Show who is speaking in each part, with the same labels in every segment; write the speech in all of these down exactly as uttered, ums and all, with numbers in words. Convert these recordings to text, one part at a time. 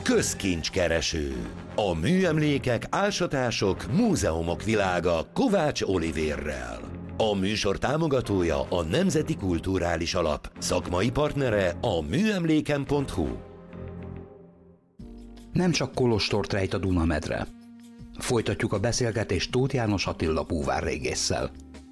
Speaker 1: Közkincskereső. A műemlékek, ásatások, múzeumok világa Kovács Olivérrel. A műsor támogatója a Nemzeti Kulturális Alap, szakmai partnere a műemléken pont hu.
Speaker 2: Nem csak kolostort rejt a Duna-medre. Folytatjuk a beszélgetést Tóth János Attila búvárrégésszel.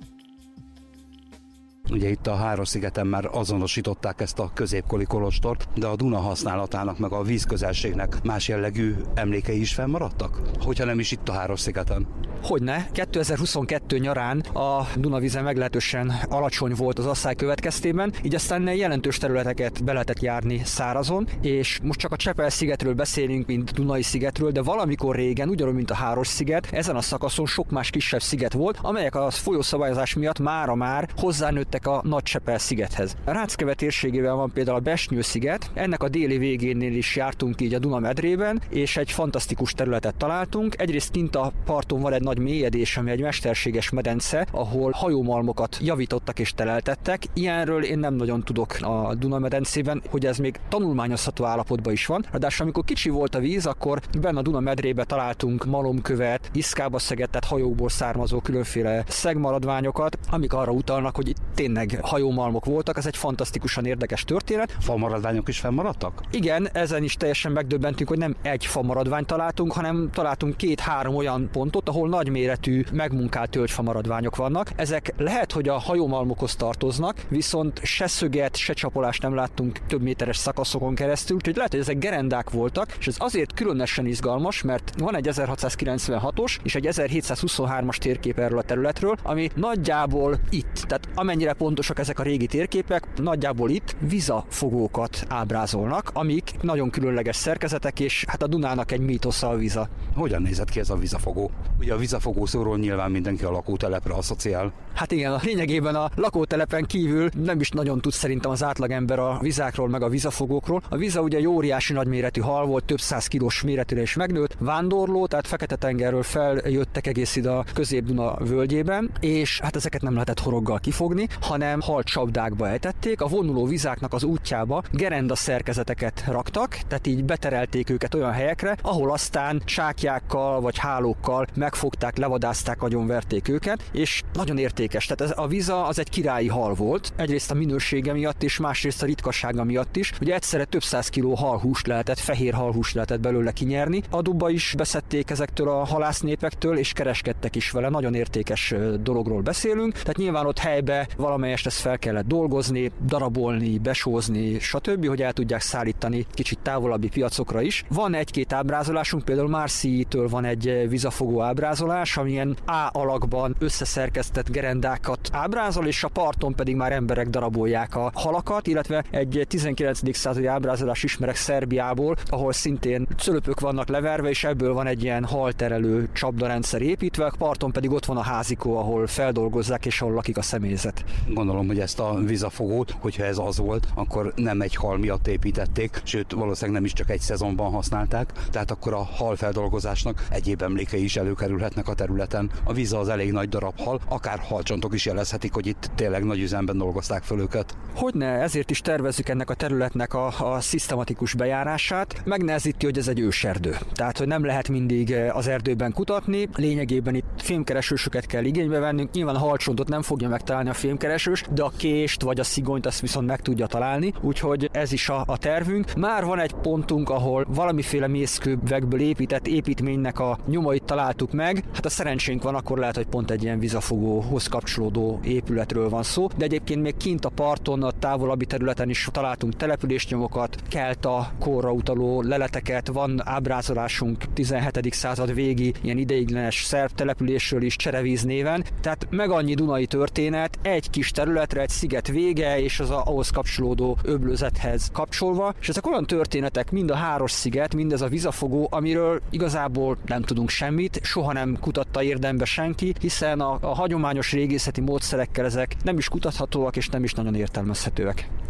Speaker 2: Ugye itt a Háros-szigeten már azonosították ezt a középkori kolostort, de a Duna használatának meg a vízközelségnek más jellegű emlékei is fennmaradtak? Hogyha nem is itt a Háros-szigeten.
Speaker 3: Hogyne, kétezer-huszonkettő nyarán a Dunavíze meglehetősen alacsony volt az asszály következtében, így aztán jelentős területeket be lehetett járni szárazon, és most csak a Csepel-szigetről beszélünk, mint Dunai-szigetről, de valamikor régen, ugyanúgy, mint a Háros-sziget, ezen a szakaszon sok más kisebb sziget volt, amelyek a folyószabályozás miatt mára már hozzánőttek a Nagy-Csepel-szigethez. A Ráckeve térségében van például a Besnyő-sziget, ennek a déli végénél is jártunk így a Duna medrében, és egy fantasztikus területet találtunk. Egyrészt kint a parton van egy nagy mélyedés, ami egy mesterséges medence, ahol hajómalmokat javítottak és teleltettek. Ilyenről én nem nagyon tudok a Duna medencében, hogy ez még tanulmányozható állapotban is van. Ráadásul amikor kicsi volt a víz, akkor benne a Duna medrébe találtunk malomkövet, iszkába szegetett hajókból származó különféle szegmaradványokat, amik arra utalnak, hogy itt tényleg hajómalmok voltak. Ez egy fantasztikusan érdekes történet.
Speaker 2: Famaradványok is fennmaradtak?
Speaker 3: Igen, ezen is teljesen megdöbbentünk, hogy nem egy famaradványt találtunk, hanem találtunk két-három olyan pontot, ahol nagyméretű, megmunkált tölgyfamaradványok vannak. Ezek lehet, hogy a hajómalmokhoz tartoznak, viszont se szöget, se csapolást nem láttunk több méteres szakaszokon keresztül, úgyhogy lehet, hogy ezek gerendák voltak, és ez azért különösen izgalmas, mert van egy ezerhatszázkilencvenhatos és egy ezerhétszázhuszonhármas térkép erről a területről, ami nagyjából itt, tehát amennyire pontosak ezek a régi térképek, nagyjából itt vizafogókat ábrázolnak, amik nagyon különleges szerkezetek, és hát a Dunának egy mítosza a viza.
Speaker 2: Hogyan nézett ki ez a vizafogó? Ugye a vizafogó szóról nyilván mindenki a lakótelepre asszociál.
Speaker 3: Hát igen, a lényegében a lakótelepen kívül nem is nagyon tud szerintem az átlagember a vizákról meg a vizafogókról. A viza ugye egy óriási nagyméretű hal volt, több száz kilós méretűre is megnőtt, vándorló, tehát Fekete-tengerről feljöttek egész ide a Közép-Duna völgyében, és hát ezeket nem lehetett horoggal kifogni, hanem halcsapdákba ejtették, a vonuló vizáknak az útjába gerenda szerkezeteket raktak, tehát így beterelték őket olyan helyekre, ahol aztán sáklyákkal vagy hálókkal megfogták, levadázták, agyonverték őket, és nagyon értékes. Tehát ez a viza az egy királyi hal volt, egyrészt a minősége miatt, és másrészt a ritkasága miatt is. Ugye egyszerre több száz kiló halhúst lehetett, fehér halhúst lehetett belőle kinyerni. Adóba is beszedték ezektől a halásznépektől, és kereskedtek is vele. Nagyon értékes dologról beszélünk. Tehát nyilván ott helybe valamelyest ezt fel kellett dolgozni, darabolni, besózni, stb., hogy el tudják szállítani kicsit távolabbi piacokra is. Van egy-két ábrázolásunk, például Marcy-től van egy vizafogó ábrázolás, amilyen A alakban összeszerkesztett gerendákat ábrázol, és a parton pedig már emberek darabolják a halakat, illetve egy tizenkilencedik századi ábrázolás ismerek Szerbiából, ahol szintén cölöpök vannak leverve, és ebből van egy ilyen halterelő csapdarendszer építve, a parton pedig ott van a házikó, ahol feldolgozzák, és ahol lakik a személyzet.
Speaker 2: Gondolom, hogy ezt a vizafogót, hogyha ez az volt, akkor nem egy hal miatt építették, sőt valószínűleg nem is csak egy szezonban használták, tehát akkor a halfeldolgozásnak egyéb emlékei is előkerülhetnek a területen. A viza az elég nagy darab hal, akár halcsontok is jelezhetik, hogy itt tényleg nagy üzemben dolgozták föl őket.
Speaker 3: Hogyne, ezért is tervezzük ennek a területnek a, a szisztematikus bejárását. Megnehezíti, hogy ez egy őserdő. Tehát, hogy nem lehet mindig az erdőben kutatni. Lényegében itt fémkeresősöket kell igénybe vennünk. Nyilván a halcsontot nem fogja megtalálni a fémkeresős, de a kést vagy a szigonyt azt viszont meg tudja találni. Úgyhogy ez is a, a tervünk. Már van egy pontunk, ahol valamiféle mészkővekből épített építménynek a nyomait találtuk meg. Hát a szerencsénk van, akkor lehet, hogy pont egy ilyen vizafogóhoz kapcsolódó épületről van szó, de egyébként még kint a parton, a távolabbi területen is találtunk településnyomokat, kelta korra utaló leleteket, van ábrázolásunk tizenhetedik század végi ilyen ideiglenes szerb településről is Cserevíz néven, tehát meg annyi dunai történet, egy kis területre, egy sziget vége, és az a, ahhoz kapcsolódó öblözethez kapcsolva, és ezek olyan történetek, mind a Háros-sziget, mind ez a vizafogó, amiről igazából nem tudunk semmit, soha nem kutatta érdembe senki, hiszen a, a hagyományos régészeti módszerekkel ezek nem is kutathatóak és nem is nagyon értelmezhetőek.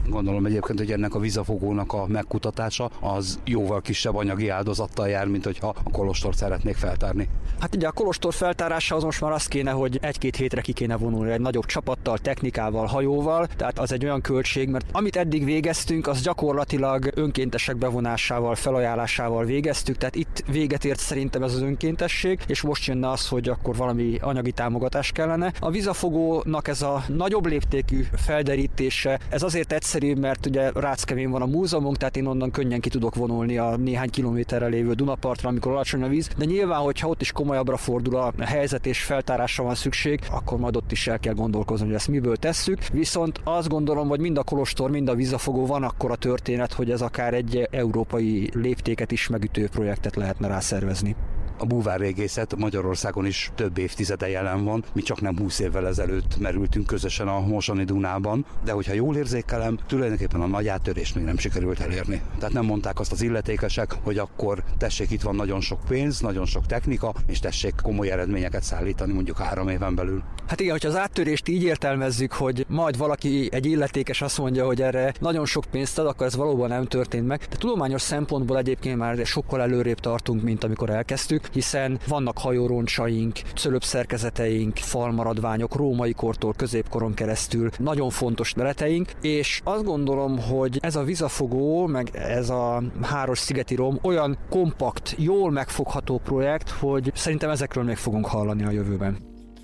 Speaker 2: Gondolom egyébként, hogy ennek a vízafogónak a megkutatása az jóval kisebb anyagi áldozattal jár, mint hogyha a kolostort szeretnék feltárni.
Speaker 3: Hát ugye a kolostor feltárása az most már az kéne, hogy egy-két hétre ki kéne vonulni egy nagyobb csapattal, technikával, hajóval, tehát az egy olyan költség, mert amit eddig végeztünk, az gyakorlatilag önkéntesek bevonásával, felajánlásával végeztük, tehát itt véget ért szerintem ez az önkéntesség, és most jönne az, hogy akkor valami anyagi támogatás kellene. A vízafogónak ez a nagyobb léptékű felderítése, ez azért egyszerű, mert ugye Ráckevén van a múzeumunk, tehát én onnan könnyen ki tudok vonulni a néhány kilométerre lévő Dunapartra, amikor alacsony a víz, de nyilván, hogyha ott is komolyabbra fordul a helyzet és feltárásra van szükség, akkor majd ott is el kell gondolkozni, hogy ezt miből tesszük. Viszont azt gondolom, hogy mind a kolostor, mind a vízafogó van akkor a történet, hogy ez akár egy európai léptéket is megütő projektet lehetne rászervezni.
Speaker 2: A búvárrégészet Magyarországon is több évtizede jelen van, mi csak nem húsz évvel ezelőtt merültünk közösen a Mosoni Dunában, de hogyha jól érzékelem, tulajdonképpen a nagy áttörést még nem sikerült elérni. Tehát nem mondták azt az illetékesek, hogy akkor tessék, itt van nagyon sok pénz, nagyon sok technika, és tessék komoly eredményeket szállítani mondjuk három éven belül.
Speaker 3: Hát igen, hogyha az áttörést így értelmezzük, hogy majd valaki, egy illetékes azt mondja, hogy erre nagyon sok pénzt ad, akkor ez valóban nem történt meg. De tudományos szempontból egyébként már sokkal előrébb tartunk, mint amikor elkezdtük, hiszen vannak hajóroncsaink, cölöpszerkezeteink, falmaradványok római kortól középkoron keresztül, nagyon fontos leleteink, és azt gondolom, hogy ez a vízafogó, meg ez a Háros-szigeti rom olyan kompakt, jól megfogható projekt, hogy szerintem ezekről még fogunk hallani a jövőben.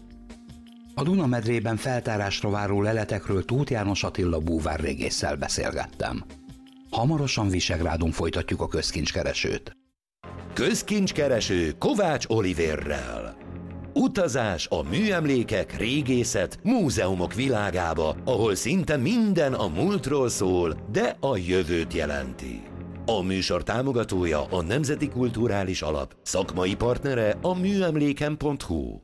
Speaker 2: A Dunamedrében feltárásra váró leletekről Tóth János Attila búvárrégésszel beszélgettem. Hamarosan Visegrádon folytatjuk a közkincskeresőt.
Speaker 1: Közkincskereső Kovács Olivérrel. Utazás a műemlékek, régészet, múzeumok világába, ahol szinte minden a múltról szól, de a jövőt jelenti. A műsor támogatója a Nemzeti Kulturális Alap, szakmai partnere a műemléken pont hu.